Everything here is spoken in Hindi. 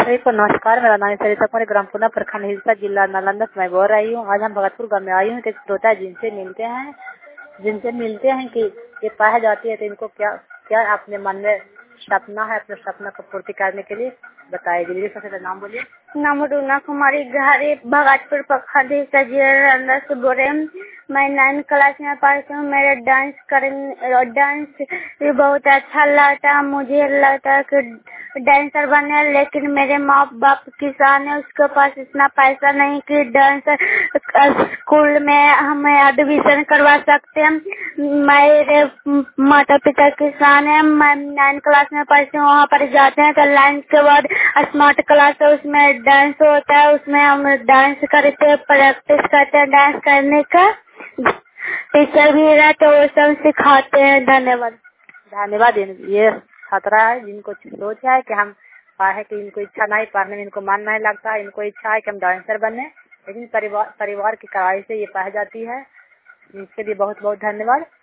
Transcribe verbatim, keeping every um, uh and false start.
सभी को नमस्कार। मेरा नाम सरिता कुमारी, ग्राम पुना, प्रखंड हिलसा, जिला नालंदा से मैं बोल रही हूँ। आज हम भगतपुर गाँव में आई हूँ। एक श्रोता जिनसे मिलते हैं जिनसे मिलते हैं कि ये पाया जाती है तो इनको क्या क्या अपने मन में सपना है, अपने सपना को पूर्ति करने के लिए बताएगी। दीदी सबसे पहले नाम बोलिए। नाम रूना कुमारी, घर भगतपुर प्रखंड हिलसा, जिला नालंदा से बोल रहे हैं। मैं नाइन क्लास में पढ़ती हूँ। मेरा डांस करने डांस बहुत अच्छा लगता है। मुझे लगता है कि डांसर बने, लेकिन मेरे माँ बाप किसान है, उसके पास इतना पैसा नहीं कि डांस स्कूल में हमें एडमिशन करवा सकते हैं। मेरे माता पिता किसान है। मैं नाइन क्लास में पढ़ती हूँ। वहाँ पर जाते हैं तो लाइन के बाद स्मार्ट क्लास है, उसमें डांस होता है। उसमें हम डांस करते हैं, प्रैक्टिस करते हैं डांस करने का। टीचर भी रहते वो सब सिखाते हैं। धन्यवाद। धन्यवाद। ये छात्रा है जिनको सोच है कि हम पढ़े कि इनको इच्छा नहीं, पढ़ने में इनको मन नहीं लगता, इनको इच्छा है कि हम डांसर बने, लेकिन परिवार परिवार की कड़ाई से ये पाई जाती है। इसके लिए बहुत बहुत धन्यवाद।